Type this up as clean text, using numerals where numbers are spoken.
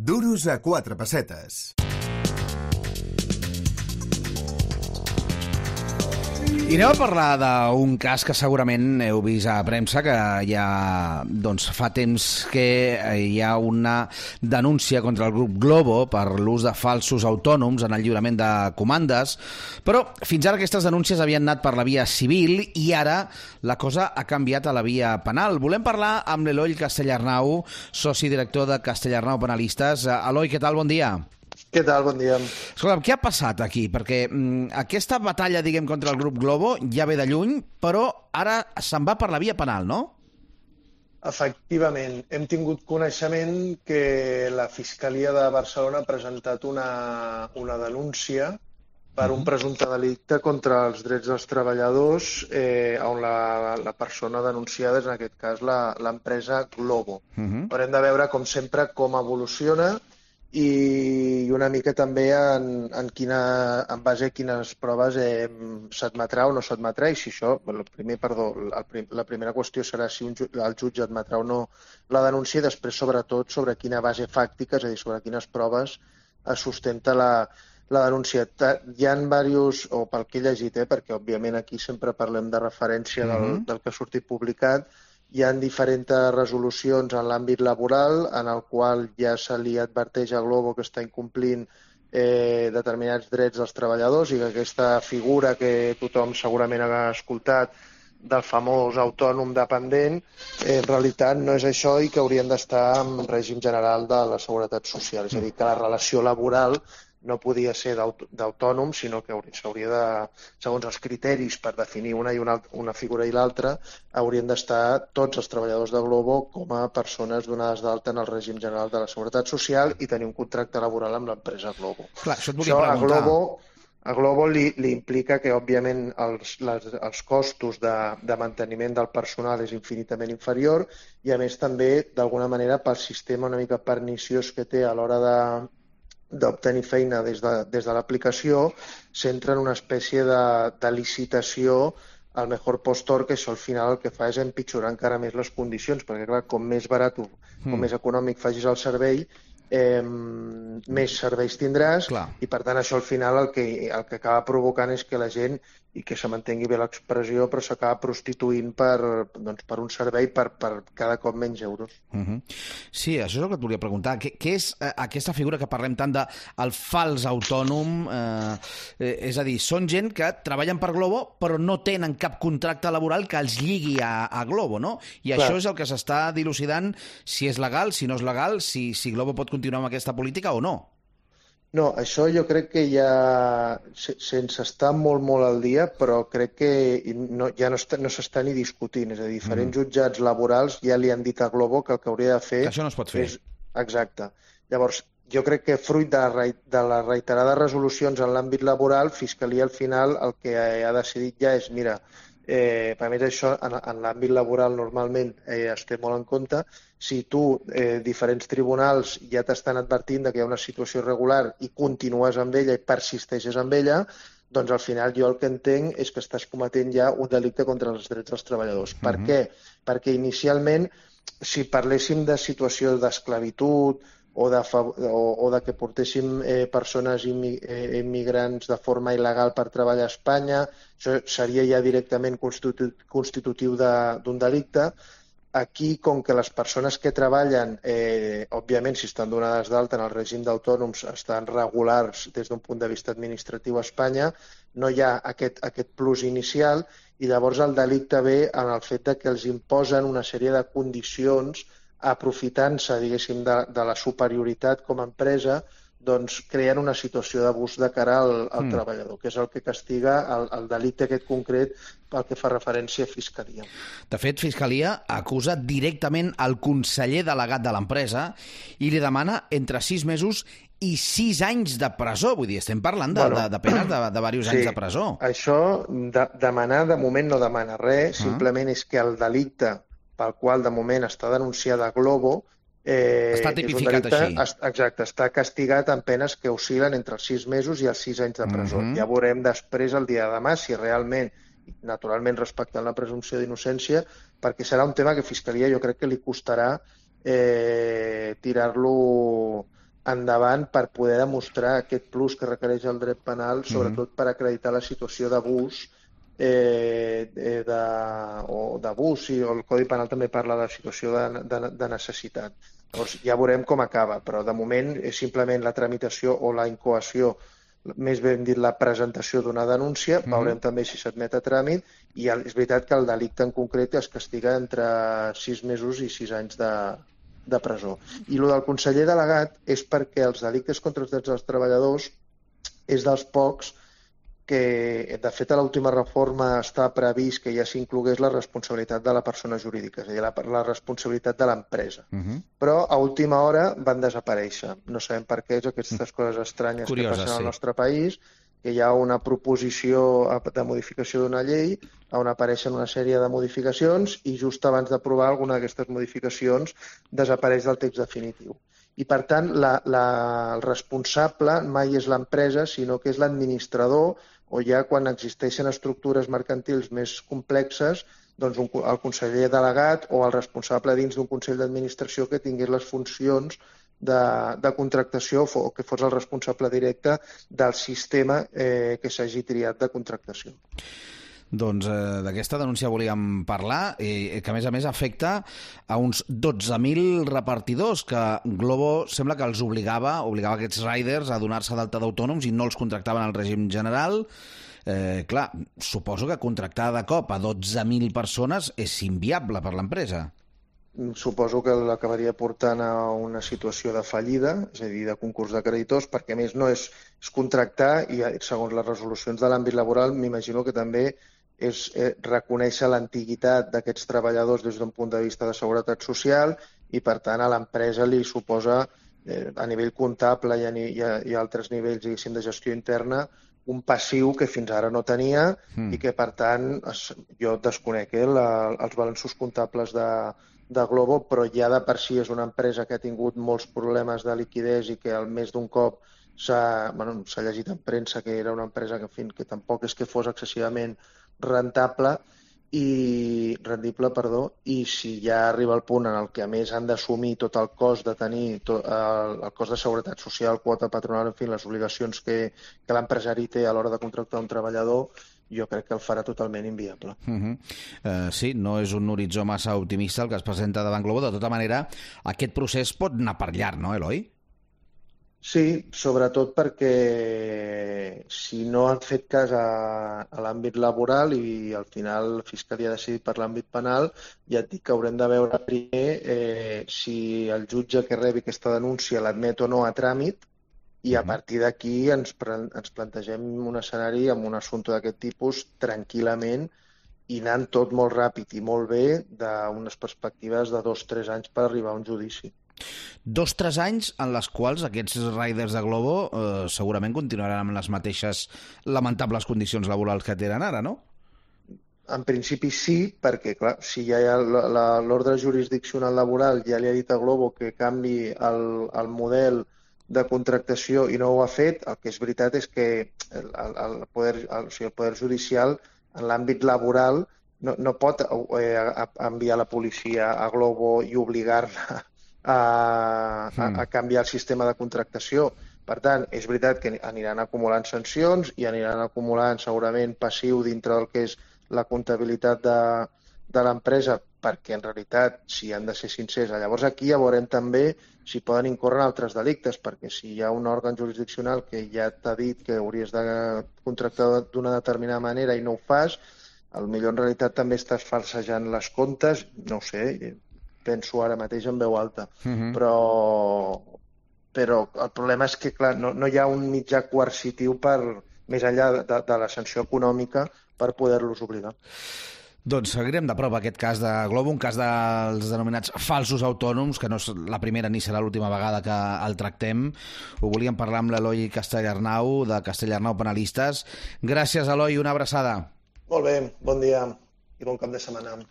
Duros a 4 pessetes. I anem a parlar d'un cas que segurament heu vist a premsa, que ja fa temps que hi ha una denúncia contra el grup Glovo per l'ús de falsos autònoms en el lliurament de comandes, però fins ara aquestes denúncies havien anat per la via civil i ara la cosa ha canviat a la via penal. Volem parlar amb l'Eloi Castellarnau, soci director de Castellarnau Penalistes. Eloi, què tal? Bon dia. Què tal? Bon dia. Escolta'm, què ha passat aquí? Perquè aquesta batalla, diguem, contra el grup Glovo ja ve de lluny, però ara se'n va per la via penal, no? Efectivament, hem tingut coneixement que la Fiscalia de Barcelona ha presentat una denúncia per un presumpte delicte contra els drets dels treballadors, on la persona denunciada és, en aquest cas, l'empresa Glovo. Haurem de veure, com sempre, com evoluciona i una mica també en base a quines proves s'admetrà o no s'admetrà, i si això, la primera qüestió serà si el jutge admetrà o no la denúncia, i després, sobretot, sobre quina base fàctica, és a dir, sobre quines proves es sustenta la denúncia. Hi ha diversos, o pel que he llegit, perquè òbviament aquí sempre parlem de referència del que ha sortit publicat, hi ha diferents resolucions en l'àmbit laboral en el qual ja se li adverteix a Glovo que està incomplint determinats drets dels treballadors i que aquesta figura que tothom segurament ha escoltat del famós autònom dependent, en realitat no és això i que haurien d'estar en règim general de la Seguretat Social. És a dir, que la relació laboral no podia ser d'autònom, sinó que s'hauria de, segons els criteris per definir una figura i l'altra, haurien d'estar tots els treballadors de Glovo com a persones donades d'alta en el règim general de la Seguretat Social i tenir un contracte laboral amb l'empresa Glovo. Clar, això et volia preguntar. A Glovo li implica que, òbviament, els costos de manteniment del personal és infinitament inferior i, a més, també, d'alguna manera, pel sistema una mica perniciós que té a l'hora d'obtenir feina des de l'aplicació, s'entra en una espècie de licitació al mejor postor, que això al final el que fa és empitjorar encara més les condicions, perquè clar, com més barat o més econòmic facis el servei, més serveis tindràs. Clar. I per tant això al final el que acaba provocant és que la gent, i que se m'entengui bé l'expressió, però s'acaba prostituint per un servei per cada cop menys euros. Sí, això és el que et volia preguntar. Què és aquesta figura que parlem tant del fals autònom? És a dir, són gent que treballen per Glovo però no tenen cap contracte laboral que els lligui a Glovo, no? I clar, això és el que s'està dilucidant, si és legal, si no és legal, si Glovo pot continuar amb aquesta política o no. No, això jo crec que ja, sense estar molt, molt al dia, però crec que ja no s'està ni discutint. És a dir, diferents jutjats laborals ja li han dit a Glovo que el que hauria de fer... Que això no es pot fer. Exacte. Llavors, jo crec que fruit de les reiterades resolucions en l'àmbit laboral, Fiscalia al final el que ha decidit ja és, mira, a més això en l'àmbit laboral normalment es té molt en compte. Si tu, diferents tribunals ja t'estan advertint que hi ha una situació irregular i continues amb ella i persisteixes amb ella, doncs al final jo el que entenc és que estàs cometent ja un delicte contra els drets dels treballadors. Per què? Perquè inicialment, si parléssim de situació d'esclavitud o de que portéssim persones immigrants de forma il·legal per treballar a Espanya, això seria ja directament constitutiu d'un delicte. Aquí, com que les persones que treballen, òbviament, si estan donades d'alta en el règim d'autònoms, estan regulars des d'un punt de vista administratiu a Espanya, no hi ha aquest plus inicial i llavors el delicte ve en el fet que els imposen una sèrie de condicions aprofitant-se, diguéssim, de la superioritat com a empresa, doncs creen una situació d'abús de cara al treballador, que és el que castiga el delicte aquest concret pel que fa referència a Fiscalia. De fet, Fiscalia acusa directament el conseller delegat de l'empresa i li demana entre 6 mesos i 6 anys de presó. Vull dir, estem parlant de penes de diversos anys de presó. Això, demanar, de moment no demana res, simplement és que el delicte pel qual de moment està denunciada Glovo està tipificat així. Exacte, està castigat amb penes que oscil·len entre els 6 mesos i els 6 anys de presó. Ja veurem després, el dia de demà, si realment, naturalment respectant la presumpció d'innocència, perquè serà un tema que Fiscalia jo crec que li costarà tirar-lo endavant per poder demostrar aquest plus que requereix el dret penal, sobretot per acreditar la situació d'abús d'abús, o el Codi Penal també parla de situació de necessitat. Llavors ja veurem com acaba, però de moment és simplement la tramitació o la incoació, més ben dit la presentació d'una denúncia, veurem també si s'admet a tràmit, i és veritat que el delicte en concret es castiga entre 6 mesos i 6 anys de presó. I el del conseller delegat és perquè els delictes contra els drets dels treballadors és dels pocs que, de fet, a l'última reforma està previst que ja s'inclogués la responsabilitat de la persona jurídica, és a dir, la responsabilitat de l'empresa. Però a última hora van desaparèixer. No sabem per què, aquestes coses estranyes que passen al nostre país, que hi ha una proposició de modificació d'una llei on apareixen una sèrie de modificacions i just abans d'aprovar alguna d'aquestes modificacions desapareix del text definitiu. I, per tant, el responsable mai és l'empresa, sinó que és l'administrador, o ja quan existeixen estructures mercantils més complexes, doncs el conseller delegat o el responsable dins d'un consell d'administració que tingués les funcions de contractació o que fos el responsable directe del sistema que s'hagi triat de contractació. Doncs d'aquesta denúncia volíem parlar, que a més afecta a uns 12.000 repartidors que Glovo sembla que els obligava aquests riders a donar-se d'alta d'autònoms i no els contractaven al règim general. Clar, suposo que contractar de cop a 12.000 persones és inviable per l'empresa. Suposo que l'acabaria portant a una situació de fallida, és a dir, de concurs de creditors, perquè a més no és contractar i segons les resolucions de l'àmbit laboral m'imagino que també és reconèixer l'antiguitat d'aquests treballadors des d'un punt de vista de seguretat social i, per tant, a l'empresa li suposa, a nivell comptable i a altres nivells, diguéssim, de gestió interna, un passiu que fins ara no tenia i que, per tant, jo desconec els balanços comptables de Glovo, però ja de per si és una empresa que ha tingut molts problemes de liquiditat i que al més d'un cop s'ha llegit en premsa que era una empresa que tampoc és que fos excessivament rendible, i si ja arriba el punt en el que a més han d'assumir tot el cost de tenir el cost de seguretat social, quota patronal, en fi, les obligacions que l'empresari té a l'hora de contractar un treballador, jo crec que el farà totalment inviable. Sí, no és un horitzó massa optimista el que es presenta davant Glovo. De tota manera, aquest procés pot anar per llarg, no, Eloi? Sí, sobretot perquè si no han fet cas a l'àmbit laboral i al final la Fiscalia ha decidit per l'àmbit penal, ja et dic que haurem de veure primer si el jutge que rebi aquesta denúncia l'admet o no a tràmit i a partir d'aquí ens plantegem un escenari amb un assumpte d'aquest tipus tranquil·lament i anant tot molt ràpid i molt bé d'unes perspectives de 2 o 3 anys per arribar a un judici. 2 o 3 anys en les quals aquests riders de Glovo segurament continuaran amb les mateixes lamentables condicions laborals que tenen ara, no? En principi sí, perquè clar, si ja hi ha l'ordre jurisdiccional laboral ja li ha dit a Glovo que canvi el model de contractació i no ho ha fet, el que és veritat és que el Poder Judicial en l'àmbit laboral no pot enviar la policia a Glovo i obligar-la a canviar el sistema de contractació. Per tant, és veritat que aniran acumulant sancions i aniran acumulant segurament passiu dintre del que és la comptabilitat de l'empresa, perquè en realitat, si han de ser sincers, llavors aquí ja veurem també si poden incórrer en altres delictes, perquè si hi ha un òrgan jurisdiccional que ja t'ha dit que hauries de contractar d'una determinada manera i no ho fas, potser en realitat també estàs falsejant les comptes, no ho sé, penso ara mateix en veu alta, però el problema és que clar, no hi ha un mitjà coercitiu més enllà de la sanció econòmica per poder-los obligar. Doncs seguirem de prop aquest cas de Glovo, un cas dels denominats falsos autònoms, que no és la primera ni serà l'última vegada que el tractem. Ho volíem parlar amb l'Eloi Castellarnau, de Castellarnau Penalistes. Gràcies, Eloi, una abraçada. Molt bé, bon dia i bon cap de setmana.